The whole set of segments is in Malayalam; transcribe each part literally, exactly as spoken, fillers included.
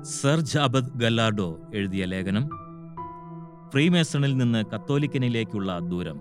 സെർജ് അബദ് ഗല്ലാർഡോ എഴുതിയ ലേഖനം ഫ്രീമേസണിൽ നിന്ന് കത്തോലിക്കനിലേക്കുള്ള ദൂരം.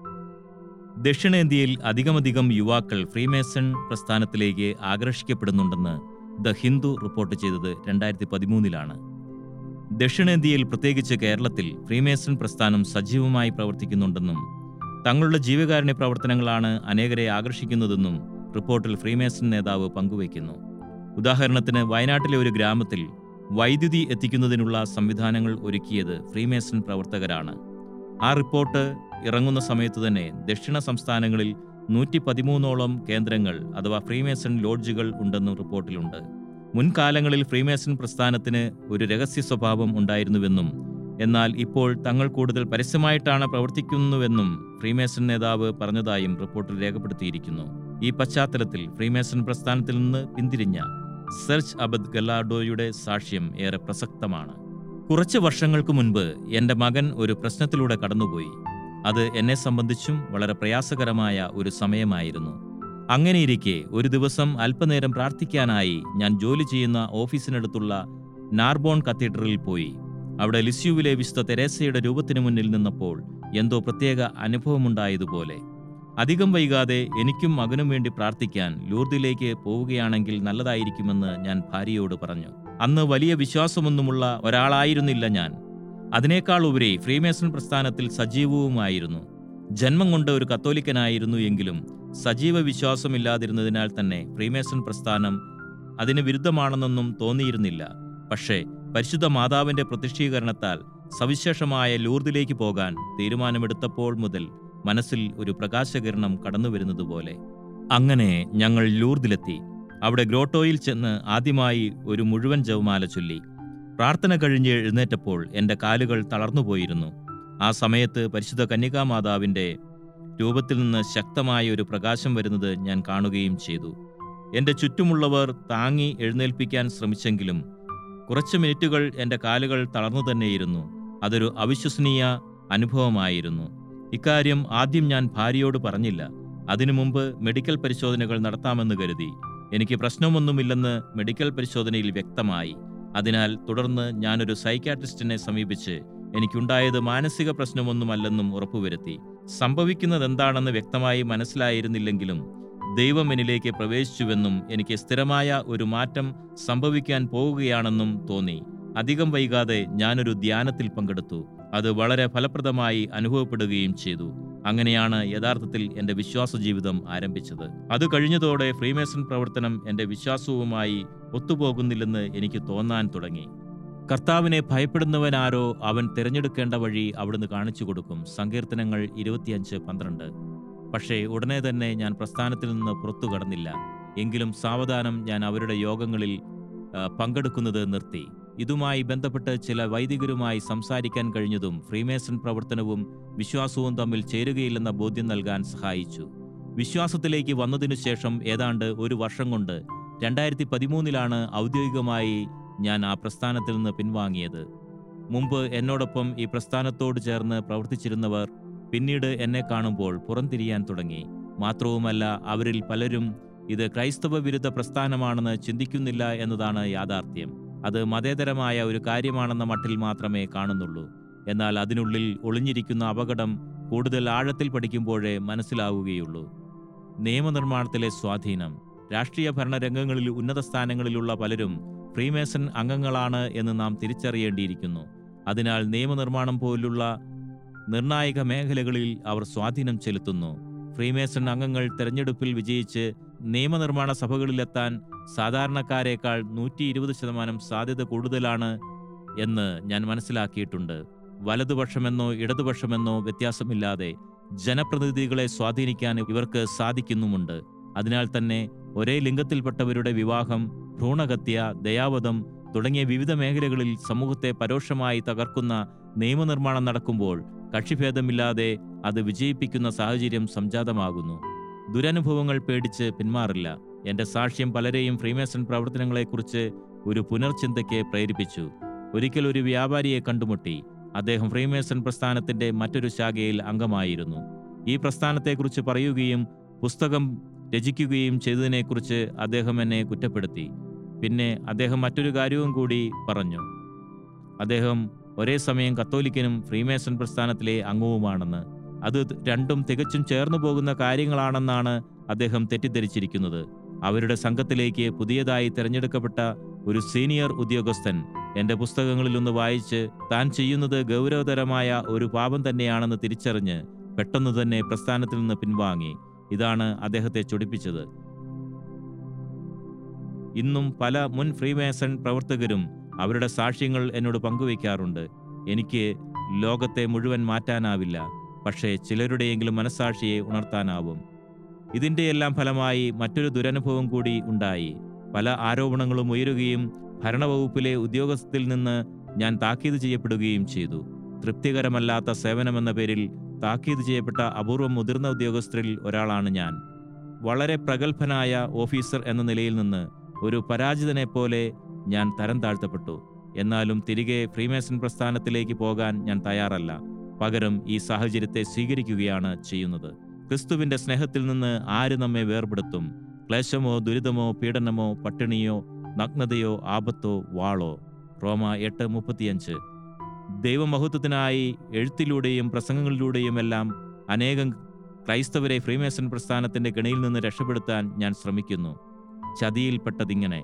ദക്ഷിണേന്ത്യയിൽ അധികമധികം യുവാക്കൾ ഫ്രീമേസൺ പ്രസ്ഥാനത്തിലേക്ക് ആകർഷിക്കപ്പെടുന്നുണ്ടെന്ന് ദ ഹിന്ദു റിപ്പോർട്ട് ചെയ്തത് രണ്ടായിരത്തി പതിമൂന്നിലാണ്. ദക്ഷിണേന്ത്യയിൽ, പ്രത്യേകിച്ച് കേരളത്തിൽ, ഫ്രീമേസൺ പ്രസ്ഥാനം സജീവമായി പ്രവർത്തിക്കുന്നുണ്ടെന്നും തങ്ങളുടെ ജീവകാരുണ്യ പ്രവർത്തനങ്ങളാണ് അനേകരെ ആകർഷിക്കുന്നതെന്നും റിപ്പോർട്ടിൽ ഫ്രീമേസൺ നേതാവ് പങ്കുവയ്ക്കുന്നു. ഉദാഹരണത്തിന്, വയനാട്ടിലെ ഒരു ഗ്രാമത്തിൽ വൈദ്യുതി എത്തിക്കുന്നതിനുള്ള സംവിധാനങ്ങൾ ഒരുക്കിയത് ഫ്രീമേസൺ പ്രവർത്തകരാണ്. ആ റിപ്പോർട്ട് ഇറങ്ങുന്ന സമയത്തു തന്നെ ദക്ഷിണ സംസ്ഥാനങ്ങളിൽ നൂറ്റി പതിമൂന്നോളം കേന്ദ്രങ്ങൾ അഥവാ ഫ്രീമേസൺ ലോഡ്ജുകൾ ഉണ്ടെന്നും റിപ്പോർട്ടിലുണ്ട്. മുൻകാലങ്ങളിൽ ഫ്രീമേസൺ പ്രസ്ഥാനത്തിന് ഒരു രഹസ്യ സ്വഭാവം ഉണ്ടായിരുന്നുവെന്നും എന്നാൽ ഇപ്പോൾ തങ്ങൾ കൂടുതൽ പരസ്യമായിട്ടാണ് പ്രവർത്തിക്കുന്നുവെന്നും ഫ്രീമേസൺ നേതാവ് പറഞ്ഞതായും റിപ്പോർട്ടിൽ രേഖപ്പെടുത്തിയിരിക്കുന്നു. ഈ പശ്ചാത്തലത്തിൽ ഫ്രീമേസൺ പ്രസ്ഥാനത്തിൽ നിന്ന് പിന്തിരിഞ്ഞ സെർജ് അബദ് ഗല്ലാർഡോയുടെ സാക്ഷ്യം ഏറെ പ്രസക്തമാണ്. കുറച്ച് വർഷങ്ങൾക്ക് മുൻപ് എൻ്റെ മകൻ ഒരു പ്രശ്നത്തിലൂടെ കടന്നുപോയി. അത് എന്നെ സംബന്ധിച്ചും വളരെ പ്രയാസകരമായ ഒരു സമയമായിരുന്നു. അങ്ങനെയിരിക്കെ ഒരു ദിവസം അല്പനേരം പ്രാർത്ഥിക്കാനായി ഞാൻ ജോലി ചെയ്യുന്ന ഓഫീസിനടുത്തുള്ള നാർബോൺ കത്തീഡ്രലിൽ പോയി. അവിടെ ലിസ്യുവിലെ വിശുദ്ധ തെരേസയുടെ രൂപത്തിനു മുന്നിൽ നിന്നപ്പോൾ എന്തോ പ്രത്യേക അനുഭവമുണ്ടായതുപോലെ. അധികം വൈകാതെ എനിക്കും മകനും വേണ്ടി പ്രാർത്ഥിക്കാൻ ലൂർദിലേക്ക് പോവുകയാണെങ്കിൽ നല്ലതായിരിക്കുമെന്ന് ഞാൻ ഭാര്യയോട് പറഞ്ഞു. അന്ന് വലിയ വിശ്വാസമൊന്നുമുള്ള ഒരാളായിരുന്നില്ല ഞാൻ. അതിനേക്കാൾ ഉപരി ഫ്രീമേസൺ പ്രസ്ഥാനത്തിൽ സജീവവുമായിരുന്നു. ജന്മം കൊണ്ട് ഒരു കത്തോലിക്കനായിരുന്നു എങ്കിലും സജീവ വിശ്വാസമില്ലാതിരുന്നതിനാൽ തന്നെ ഫ്രീമേസൺ പ്രസ്ഥാനം അതിന് വിരുദ്ധമാണെന്നൊന്നും തോന്നിയിരുന്നില്ല. പക്ഷേ പരിശുദ്ധ മാതാവിന്റെ പ്രത്യക്ഷീകരണത്താൽ സവിശേഷമായ ലൂർദിലേക്ക് പോകാൻ തീരുമാനമെടുത്തപ്പോൾ മുതൽ മനസ്സിൽ ഒരു പ്രകാശകിരണം കടന്നുവരുന്നതുപോലെ. അങ്ങനെ ഞങ്ങൾ ലൂർദിലെത്തി. അവിടെ ഗ്രോട്ടോയിൽ ചെന്ന് ആദ്യമായി ഒരു മുഴുവൻ ജപമാല ചൊല്ലി. പ്രാർത്ഥന കഴിഞ്ഞ് എഴുന്നേറ്റപ്പോൾ എൻ്റെ കാലുകൾ തളർന്നുപോയിരുന്നു. ആ സമയത്ത് പരിശുദ്ധ കന്യകാമാതാവിൻ്റെ രൂപത്തിൽ നിന്ന് ശക്തമായ ഒരു പ്രകാശം വരുന്നത് ഞാൻ കാണുകയും ചെയ്തു. എൻ്റെ ചുറ്റുമുള്ളവർ താങ്ങി എഴുന്നേൽപ്പിക്കാൻ ശ്രമിച്ചെങ്കിലും കുറച്ച് മിനിറ്റുകൾ എൻ്റെ കാലുകൾ തളർന്നു തന്നെയിരുന്നു. അതൊരു അവിശ്വസനീയ അനുഭവമായിരുന്നു. ഇക്കാര്യം ആദ്യം ഞാൻ ഭാര്യയോട് പറഞ്ഞില്ല. അതിനു മുമ്പ് മെഡിക്കൽ പരിശോധനകൾ നടത്താമെന്ന് കരുതി. എനിക്ക് പ്രശ്നമൊന്നുമില്ലെന്ന് മെഡിക്കൽ പരിശോധനയിൽ വ്യക്തമായി. അതിനാൽ തുടർന്ന് ഞാനൊരു സൈക്യാട്രിസ്റ്റിനെ സമീപിച്ച് എനിക്കുണ്ടായത് മാനസിക പ്രശ്നമൊന്നുമല്ലെന്നും ഉറപ്പുവരുത്തി. സംഭവിക്കുന്നതെന്താണെന്ന് വ്യക്തമായി മനസ്സിലായിരുന്നില്ലെങ്കിലും ദൈവം എന്നിലേക്ക് പ്രവേശിച്ചുവെന്നും എനിക്ക് സ്ഥിരമായ ഒരു മാറ്റം സംഭവിക്കാൻ പോവുകയാണെന്നും തോന്നി. അധികം വൈകാതെ ഞാനൊരു ധ്യാനത്തിൽ പങ്കെടുത്തു. അത് വളരെ ഫലപ്രദമായി അനുഭവപ്പെടുകയും ചെയ്തു. അങ്ങനെയാണ് യഥാർത്ഥത്തിൽ എൻ്റെ വിശ്വാസ ജീവിതം ആരംഭിച്ചത്. അത് കഴിഞ്ഞതോടെ ഫ്രീമേസൺ പ്രവർത്തനം എൻ്റെ വിശ്വാസവുമായി ഒത്തുപോകുന്നില്ലെന്ന് എനിക്ക് തോന്നാൻ തുടങ്ങി. കർത്താവിനെ ഭയപ്പെടുന്നവനാരോ അവൻ തിരഞ്ഞെടുക്കേണ്ട വഴി അവിടുന്ന് കാണിച്ചു കൊടുക്കും. സങ്കീർത്തനങ്ങൾ ഇരുപത്തിയഞ്ച് പന്ത്രണ്ട്. പക്ഷേ ഉടനെ തന്നെ ഞാൻ പ്രസ്ഥാനത്തിൽ നിന്ന് പുറത്തു കടന്നില്ല. എങ്കിലും സാവധാനം ഞാൻ അവരുടെ യോഗങ്ങളിൽ പങ്കെടുക്കുന്നത് നിർത്തി. ഇതുമായി ബന്ധപ്പെട്ട് ചില വൈദികരുമായി സംസാരിക്കാൻ കഴിഞ്ഞതും ഫ്രീമേസൺ പ്രവർത്തനവും വിശ്വാസവും തമ്മിൽ ചേരുകയില്ലെന്ന ബോധ്യം നൽകാൻ സഹായിച്ചു. വിശ്വാസത്തിലേക്ക് വന്നതിനു ശേഷം ഏതാണ്ട് ഒരു വർഷം കൊണ്ട് രണ്ടായിരത്തി പതിമൂന്നിലാണ് ഔദ്യോഗികമായി ഞാൻ ആ പ്രസ്ഥാനത്തിൽ നിന്ന് പിൻവാങ്ങിയത്. മുമ്പ് എന്നോടൊപ്പം ഈ പ്രസ്ഥാനത്തോട് ചേർന്ന് പ്രവർത്തിച്ചിരുന്നവർ പിന്നീട് എന്നെ കാണുമ്പോൾ പുറംതിരിയാൻ തുടങ്ങി. മാത്രവുമല്ല, അവരിൽ പലരും ഇത് ക്രൈസ്തവ വിരുദ്ധ പ്രസ്ഥാനമാണെന്ന് ചിന്തിക്കുന്നില്ല എന്നതാണ് യാഥാർത്ഥ്യം. അത് മതേതരമായ ഒരു കാര്യമാണെന്ന മട്ടിൽ മാത്രമേ കാണുന്നുള്ളൂ. എന്നാൽ അതിനുള്ളിൽ ഒളിഞ്ഞിരിക്കുന്ന അപകടം കൂടുതൽ ആഴത്തിൽ പഠിക്കുമ്പോഴേ മനസ്സിലാവുകയുള്ളൂ. നിയമനിർമ്മാണത്തിലെ സ്വാധീനം. രാഷ്ട്രീയ ഭരണരംഗങ്ങളിൽ ഉന്നത സ്ഥാനങ്ങളിലുള്ള പലരും ഫ്രീമേസൺ അംഗങ്ങളാണ് എന്ന് നാം തിരിച്ചറിയേണ്ടിയിരിക്കുന്നു. അതിനാൽ നിയമനിർമ്മാണം പോലുള്ള നിർണായക മേഖലകളിൽ അവർ സ്വാധീനം ചെലുത്തുന്നു. ഫ്രീമേസൺ അംഗങ്ങൾ തെരഞ്ഞെടുപ്പിൽ വിജയിച്ച് നിയമനിർമ്മാണ സഭകളിലെത്താൻ സാധാരണക്കാരേക്കാൾ നൂറ്റി ഇരുപത് ശതമാനം സാധ്യത കൂടുതലാണ് എന്ന് ഞാൻ മനസ്സിലാക്കിയിട്ടുണ്ട്. വലതുപക്ഷമെന്നോ ഇടതുപക്ഷമെന്നോ വ്യത്യാസമില്ലാതെ ജനപ്രതിനിധികളെ സ്വാധീനിക്കാൻ ഇവർക്ക് സാധിക്കുന്നുമുണ്ട്. അതിനാൽ തന്നെ ഒരേ ലിംഗത്തിൽപ്പെട്ടവരുടെ വിവാഹം, ഭ്രൂണഹത്യ, ദയാവധം തുടങ്ങിയ വിവിധ മേഖലകളിൽ സമൂഹത്തെ പരോക്ഷമായി തകർക്കുന്ന നിയമനിർമ്മാണം നടക്കുമ്പോൾ കക്ഷിഭേദമില്ലാതെ അത് വിജയിപ്പിക്കുന്ന സാഹചര്യം സംജാതമാകുന്നു. ദുരനുഭവങ്ങൾ പേടിച്ച് പിന്മാറില്ല. എൻ്റെ സാക്ഷ്യം പലരെയും ഫ്രീമേസൺ പ്രവർത്തനങ്ങളെക്കുറിച്ച് ഒരു പുനർചിന്തയ്ക്ക് പ്രേരിപ്പിച്ചു. ഒരിക്കൽ ഒരു വ്യാപാരിയെ കണ്ടുമുട്ടി. അദ്ദേഹം ഫ്രീമേസൺ പ്രസ്ഥാനത്തിൻ്റെ മറ്റൊരു ശാഖയിൽ അംഗമായിരുന്നു. ഈ പ്രസ്ഥാനത്തെക്കുറിച്ച് പറയുകയും പുസ്തകം രചിക്കുകയും ചെയ്തതിനെക്കുറിച്ച് അദ്ദേഹം എന്നെ കുറ്റപ്പെടുത്തി. പിന്നെ അദ്ദേഹം മറ്റൊരു കാര്യവും കൂടി പറഞ്ഞു. അദ്ദേഹം ഒരേ സമയം കത്തോലിക്കനും ഫ്രീമേസൺ പ്രസ്ഥാനത്തിലെ അംഗവുമാണെന്ന്. അത് രണ്ടും തികച്ചും ചേർന്നു പോകുന്ന കാര്യങ്ങളാണെന്നാണ് അദ്ദേഹം തെറ്റിദ്ധരിച്ചിരിക്കുന്നത്. അവരുടെ സംഘത്തിലേക്ക് പുതിയതായി തിരഞ്ഞെടുക്കപ്പെട്ട ഒരു സീനിയർ ഉദ്യോഗസ്ഥൻ എൻ്റെ പുസ്തകങ്ങളിലൊന്ന് വായിച്ച് താൻ ചെയ്യുന്നത് ഗൗരവതരമായ ഒരു പാപം തന്നെയാണെന്ന് തിരിച്ചറിഞ്ഞ് പെട്ടെന്ന് തന്നെ പ്രസ്ഥാനത്തിൽ നിന്ന് പിൻവാങ്ങി. ഇതാണ് അദ്ദേഹത്തെ ചൊടിപ്പിച്ചത്. ഇന്നും പല മുൻ ഫ്രീമേസൺ പ്രവർത്തകരും അവരുടെ സാക്ഷ്യങ്ങൾ എന്നോട് പങ്കുവയ്ക്കാറുണ്ട്. എനിക്ക് ലോകത്തെ മുഴുവൻ മാറ്റാനാവില്ല, പക്ഷേ ചിലരുടെയെങ്കിലും മനസ്സാക്ഷിയെ ഉണർത്താനാവും. ഇതിൻ്റെയെല്ലാം ഫലമായി മറ്റൊരു ദുരനുഭവം കൂടി ഉണ്ടായി. പല ആരോപണങ്ങളും ഉയരുകയും ഭരണവകുപ്പിലെ ഉദ്യോഗസ്ഥത്തിൽ നിന്ന് ഞാൻ താക്കീത് ചെയ്യപ്പെടുകയും ചെയ്തു. തൃപ്തികരമല്ലാത്ത സേവനമെന്ന പേരിൽ താക്കീത് ചെയ്യപ്പെട്ട അപൂർവം മുതിർന്ന ഉദ്യോഗസ്ഥരിൽ ഒരാളാണ് ഞാൻ. വളരെ പ്രഗത്ഭനായ ഓഫീസർ എന്ന നിലയിൽ നിന്ന് ഒരു പരാജിതനെ പോലെ ഞാൻ തരം താഴ്ത്തപ്പെട്ടു. എന്നാലും തിരികെ ഫ്രീമേസൺ പ്രസ്ഥാനത്തിലേക്ക് പോകാൻ ഞാൻ തയ്യാറല്ല. പകരം ഈ സാഹചര്യത്തെ സ്വീകരിക്കുകയാണ് ചെയ്യുന്നത്. ക്രിസ്തുവിൻ്റെ സ്നേഹത്തിൽ നിന്ന് ആര് നമ്മെ വേർപെടുത്തും? ക്ലേശമോ, ദുരിതമോ, പീഡനമോ, പട്ടിണിയോ, നഗ്നതയോ, ആപത്തോ, വാളോ? റോമ എട്ട് മുപ്പത്തിയഞ്ച്. ദൈവമഹത്വത്തിനായി എഴുത്തിലൂടെയും പ്രസംഗങ്ങളിലൂടെയും എല്ലാം അനേകം ക്രൈസ്തവരെ ഫ്രീമേസൺ പ്രസ്ഥാനത്തിൻ്റെ കെണിയിൽ നിന്ന് രക്ഷപ്പെടുത്താൻ ഞാൻ ശ്രമിക്കുന്നു. ചതിയിൽപ്പെട്ടതിങ്ങനെ.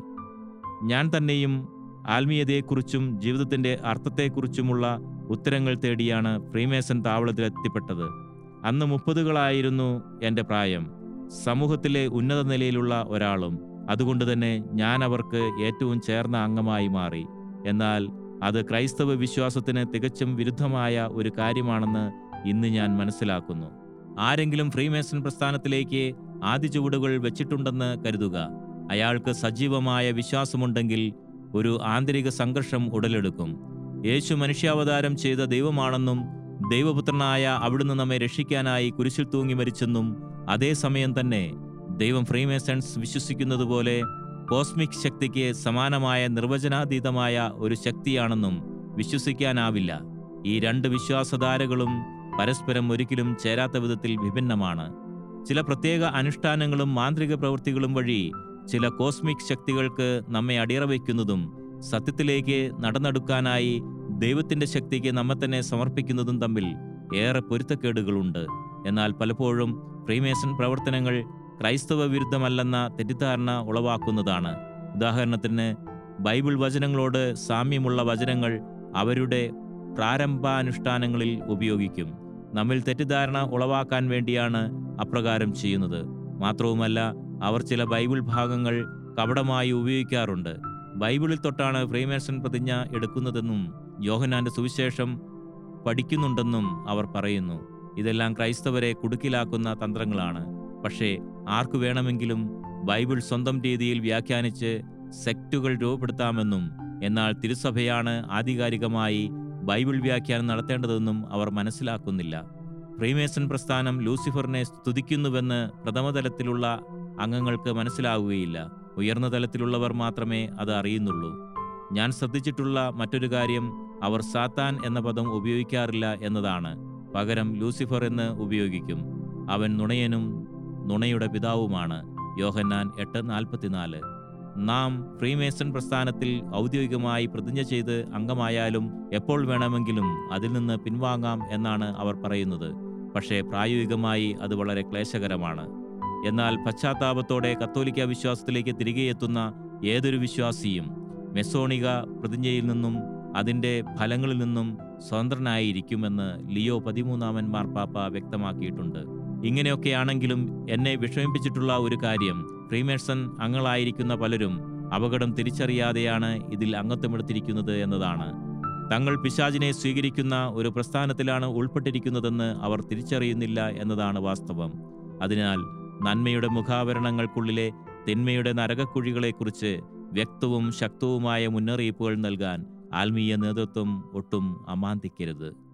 ഞാൻ തന്നെയും ആത്മീയതയെക്കുറിച്ചും ജീവിതത്തിൻ്റെ അർത്ഥത്തെക്കുറിച്ചുമുള്ള ഉത്തരങ്ങൾ തേടിയാണ് ഫ്രീമേസൺ താവളത്തിലെത്തിപ്പെട്ടത്. അന്ന് മുപ്പതുകളായിരുന്നു എൻ്റെ പ്രായം. സമൂഹത്തിലെ ഉന്നത നിലയിലുള്ള ഒരാളും. അതുകൊണ്ട് തന്നെ ഞാൻ അവർക്ക് ഏറ്റവും ചേർന്ന അംഗമായി മാറി. എന്നാൽ അത് ക്രൈസ്തവ വിശ്വാസത്തിന് തികച്ചും വിരുദ്ധമായ ഒരു കാര്യമാണെന്ന് ഇന്ന് ഞാൻ മനസ്സിലാക്കുന്നു. ആരെങ്കിലും ഫ്രീമേസൺ പ്രസ്ഥാനത്തിലേക്ക് ആദ്യ ചുവടുകൾ വെച്ചിട്ടുണ്ടെന്ന് കരുതുക. അയാൾക്ക് സജീവമായ വിശ്വാസമുണ്ടെങ്കിൽ ഒരു ആന്തരിക സംഘർഷം ഉടലെടുക്കും. യേശു മനുഷ്യാവതാരം ചെയ്ത ദൈവമാണെന്നും ദൈവപുത്രനായ അവിടുന്ന് നമ്മെ രക്ഷിക്കാനായി കുരിശിൽ തൂങ്ങി മരിച്ചെന്നും അതേസമയം തന്നെ ദൈവം ഫ്രീമേസൺസ് വിശ്വസിക്കുന്നത് പോലെ കോസ്മിക് ശക്തിക്ക് സമാനമായ നിർവചനാതീതമായ ഒരു ശക്തിയാണെന്നും വിശ്വസിക്കാനാവില്ല. ഈ രണ്ട് വിശ്വാസധാരകളും പരസ്പരം ഒരിക്കലും ചേരാത്ത വിധത്തിൽ വിഭിന്നമാണ്. ചില പ്രത്യേക അനുഷ്ഠാനങ്ങളും മാന്ത്രിക പ്രവൃത്തികളും വഴി ചില കോസ്മിക് ശക്തികൾക്ക് നമ്മെ അടിയറവയ്ക്കുന്നതും സത്യത്തിലേക്ക് നടന്നെടുക്കാനായി ദൈവത്തിൻ്റെ ശക്തിക്ക് നമ്മെ തന്നെ സമർപ്പിക്കുന്നതും തമ്മിൽ ഏറെ പൊരുത്തക്കേടുകളുണ്ട്. എന്നാൽ പലപ്പോഴും ഫ്രീമേസൺ പ്രവർത്തനങ്ങൾ ക്രൈസ്തവ വിരുദ്ധമല്ലെന്ന തെറ്റിദ്ധാരണ ഉളവാക്കുന്നതാണ്. ഉദാഹരണത്തിന്, ബൈബിൾ വചനങ്ങളോട് സാമ്യമുള്ള വചനങ്ങൾ അവരുടെ പ്രാരംഭാനുഷ്ഠാനങ്ങളിൽ ഉപയോഗിക്കും. നമ്മിൽ തെറ്റിദ്ധാരണ ഉളവാക്കാൻ വേണ്ടിയാണ് അപ്രകാരം ചെയ്യുന്നത്. മാത്രവുമല്ല, അവർ ചില ബൈബിൾ ഭാഗങ്ങൾ കപടമായി ഉപയോഗിക്കാറുണ്ട്. ബൈബിളിൽ തൊട്ടാണ് ഫ്രീമേസൺ പ്രതിജ്ഞ എടുക്കുന്നതെന്നും യോഹന്നാന്റെ സുവിശേഷം പഠിക്കുന്നുണ്ടെന്നും അവർ പറയുന്നു. ഇതെല്ലാം ക്രൈസ്തവരെ കുടുക്കിലാക്കുന്ന തന്ത്രങ്ങളാണ്. പക്ഷേ ആർക്കു വേണമെങ്കിലും ബൈബിൾ സ്വന്തം രീതിയിൽ വ്യാഖ്യാനിച്ച് സെക്റ്റുകൾ രൂപപ്പെടുത്താമെന്നും എന്നാൽ തിരുസഭയാണ് ആധികാരികമായി ബൈബിൾ വ്യാഖ്യാനം നടത്തേണ്ടതെന്നും അവർ മനസ്സിലാക്കുന്നില്ല. ഫ്രീമേസൺ പ്രസ്ഥാനം ലൂസിഫറിനെ സ്തുതിക്കുന്നുവെന്ന് പ്രഥമതലത്തിലുള്ള അംഗങ്ങൾക്ക് മനസ്സിലാവുകയില്ല. ഉയർന്ന തലത്തിലുള്ളവർ മാത്രമേ അത് അറിയുന്നുള്ളൂ. ഞാൻ ശ്രദ്ധിച്ചിട്ടുള്ള മറ്റൊരു കാര്യം, അവർ സാത്താൻ എന്ന പദം ഉപയോഗിക്കാറില്ല എന്നതാണ്. പകരം ലൂസിഫർ എന്ന് ഉപയോഗിക്കും. അവൻ നുണയനും നുണയുടെ പിതാവുമാണ്. യോഹന്നാൻ എട്ട് നാൽപ്പത്തിനാല്. നാം ഫ്രീമേസൺ പ്രസ്ഥാനത്തിൽ ഔദ്യോഗികമായി പ്രതിജ്ഞ ചെയ്ത് അംഗമായാലും എപ്പോൾ വേണമെങ്കിലും അതിൽ നിന്ന് പിൻവാങ്ങാം എന്നാണ് അവർ പറയുന്നത്. പക്ഷേ പ്രായോഗികമായി അത് വളരെ ക്ലേശകരമാണ്. എന്നാൽ പശ്ചാത്താപത്തോടെ കത്തോലിക്ക വിശ്വാസത്തിലേക്ക് തിരികെ എത്തുന്ന ഏതൊരു വിശ്വാസിയും മെസോണിക പ്രതിജ്ഞയിൽ നിന്നും അതിൻ്റെ ഫലങ്ങളിൽ നിന്നും സ്വതന്ത്രനായിരിക്കുമെന്ന് ലിയോ പതിമൂന്നാമൻ മാർപ്പാപ്പ വ്യക്തമാക്കിയിട്ടുണ്ട്. ഇങ്ങനെയൊക്കെയാണെങ്കിലും എന്നെ വിഷമിപ്പിച്ചിട്ടുള്ള ഒരു കാര്യം, ഫ്രീമേസൺ അംഗങ്ങളായിരിക്കുന്ന പലരും അപകടം തിരിച്ചറിയാതെയാണ് ഇതിൽ അംഗത്വമെടുത്തിരിക്കുന്നത് എന്നതാണ്. തങ്ങൾ പിശാചിനെ സ്വീകരിക്കുന്ന ഒരു പ്രസ്ഥാനത്തിലാണ് ഉൾപ്പെട്ടിരിക്കുന്നതെന്ന് അവർ തിരിച്ചറിയുന്നില്ല എന്നതാണ് വാസ്തവം. അതിനാൽ നന്മയുടെ മുഖാവരണങ്ങൾക്കുള്ളിലെ തിന്മയുടെ നരകക്കുഴികളെക്കുറിച്ച് വ്യക്തവും ശക്തവുമായ മുന്നറിയിപ്പുകൾ നൽകാൻ ആത്മീയ നേതൃത്വം ഒട്ടും അമാന്തിക്കരുത്.